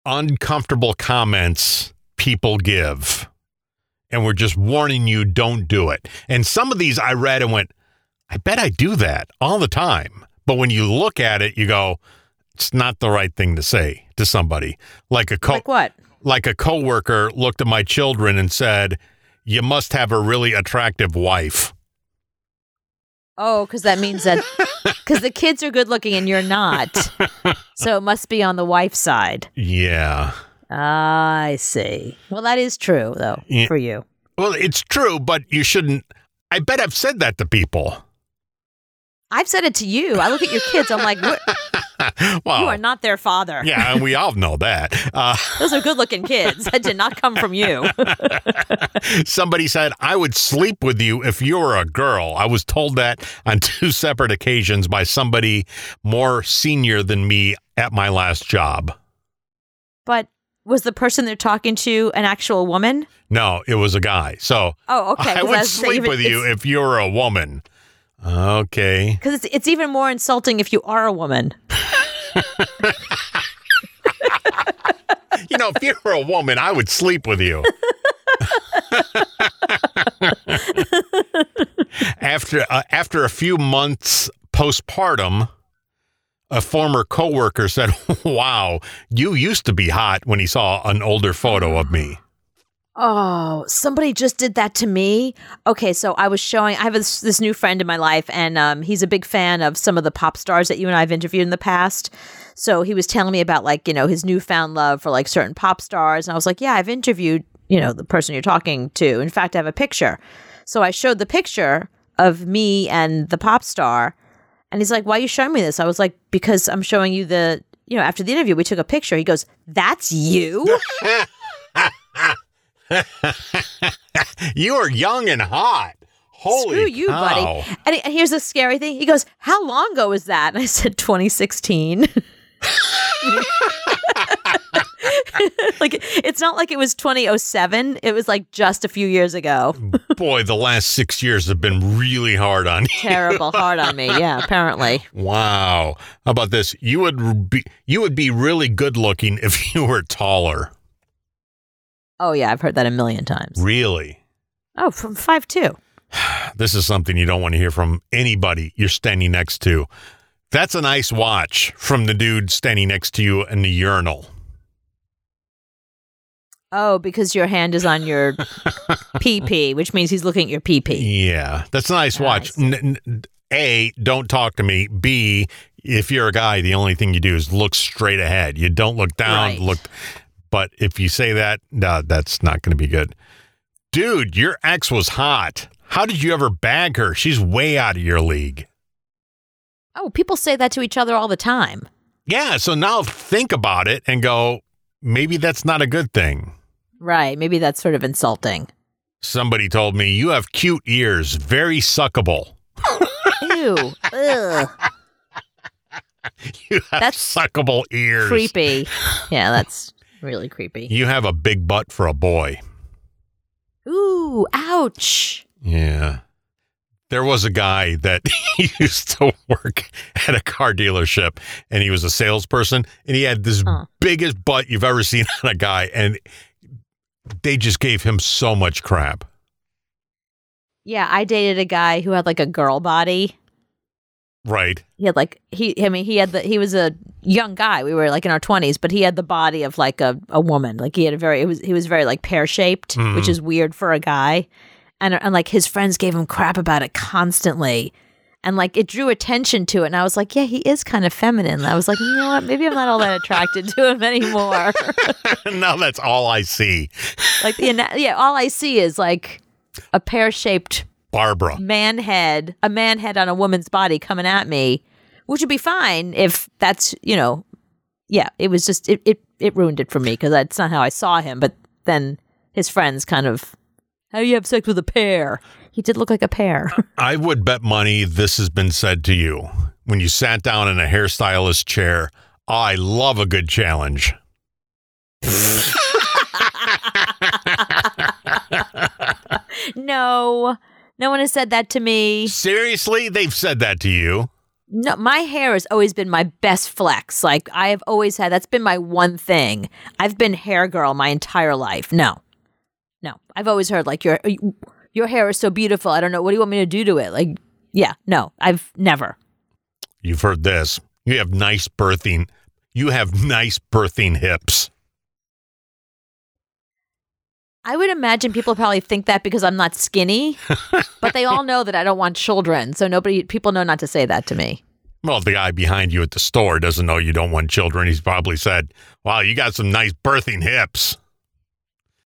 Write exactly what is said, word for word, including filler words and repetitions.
uncomfortable comments people give. And we're just warning you, don't do it. And some of these I read and went, I bet I do that all the time. But when you look at it, you go, it's not the right thing to say to somebody. Like a co- like what? Like a coworker looked at my children and said, you must have a really attractive wife. Oh, because that means that because the kids are good looking and you're not. So it must be on the wife's side. Yeah. I see. Well, that is true, though, Yeah. for you. Well, it's true, but you shouldn't. I bet I've said that to people. I've said it to you. I look at your kids. I'm like, what? Well, You are not their father. Yeah, and we all know that. Uh, Those are good-looking kids. That did not come from you. somebody said, I would sleep with you if you were a girl. I was told that on two separate occasions by somebody more senior than me at my last job. But was the person they're talking to an actual woman? No, it was a guy. So Oh, okay. I 'Cause would was sleep even- with you it's- if you were a woman. Okay. Because it's, it's even more insulting if you are a woman. You know, if you were a woman, I would sleep with you. after uh, after a few months postpartum, a former coworker said, wow, you used to be hot when he saw an older photo of me. Oh, somebody just did that to me. Okay, so I was showing, I have this, this new friend in my life, and um, he's a big fan of some of the pop stars that you and I have interviewed in the past. So he was telling me about, like, you know, his newfound love for, like, certain pop stars. And I was like, yeah, I've interviewed, you know, the person you're talking to. In fact, I have a picture. So I showed the picture of me and the pop star. And he's like, why are you showing me this? I was like, because I'm showing you the, you know, after the interview, we took a picture. He goes, that's you? You are young and hot. Holy Screw you, cow. buddy. And, he- and here's the scary thing. He goes, how long ago was that? And I said, twenty sixteen. Like, it's not like it was twenty oh seven. It was like just a few years ago. Boy, the last six years have been really hard on you. Terrible. Hard on me. Yeah, apparently. Wow. How about this? You would be you would be really good looking if you were taller. Oh, yeah. I've heard that a million times. Really? Oh, from five two. This is something you don't want to hear from anybody you're standing next to. That's a nice watch from the dude standing next to you in the urinal. Oh, because your hand is on your pee-pee, which means he's looking at your pee-pee. Yeah, that's a nice watch. Nice. N- n- A, don't talk to me. B, if you're a guy, the only thing you do is look straight ahead. You don't look down. Right. Look. But if you say that, no, that's not going to be good. Dude, your ex was hot. How did you ever bag her? She's way out of your league. Oh, people say that to each other all the time. Yeah, so now think about it and go, maybe that's not a good thing. Right. Maybe that's sort of insulting. Somebody told me, you have cute ears, very suckable. Ew. Ugh. You have That's suckable ears. Creepy. Yeah, that's really creepy. You have a big butt for a boy. Ooh, ouch. Yeah. There was a guy that used to work at a car dealership, and he was a salesperson, and he had this Huh. biggest butt you've ever seen on a guy, and they just gave him so much crap. Yeah, I dated a guy who had like a girl body. Right. He had like he I mean he had the he was a young guy. We were like in our twenties, but he had the body of like a, a woman. Like he had a very it was he was very like pear-shaped, Mhm. which is weird for a guy. And and like his friends gave him crap about it constantly. And like it drew attention to it. And I was like, yeah, he is kind of feminine. And I was like, you know what? Maybe I'm not all that attracted to him anymore. Now that's all I see. Like the ana- yeah, all I see is like a pear-shaped Barbara. man head, a man head on a woman's body coming at me, which would be fine if that's, you know, yeah, it was just, it, it, it ruined it for me because that's not how I saw him. But then his friends kind of, how do you have sex with a pear? He did look like a pear. I would bet money this has been said to you when you sat down in a hairstylist chair. I love a good challenge. No, no one has said that to me. Seriously? They've said that to you. No, my hair has always been my best flex. Like I have always had, that's been my one thing. I've been hair girl my entire life. No, no. I've always heard like your your hair is so beautiful. I don't know. What do you want me to do to it? Like, yeah, no, I've never. You've heard this. You have nice birthing. You have nice birthing hips. I would imagine people probably think that because I'm not skinny, but they all know that I don't want children. So nobody, people know not to say that to me. Well, the guy behind you at the store doesn't know you don't want children. He's probably said, wow, you got some nice birthing hips.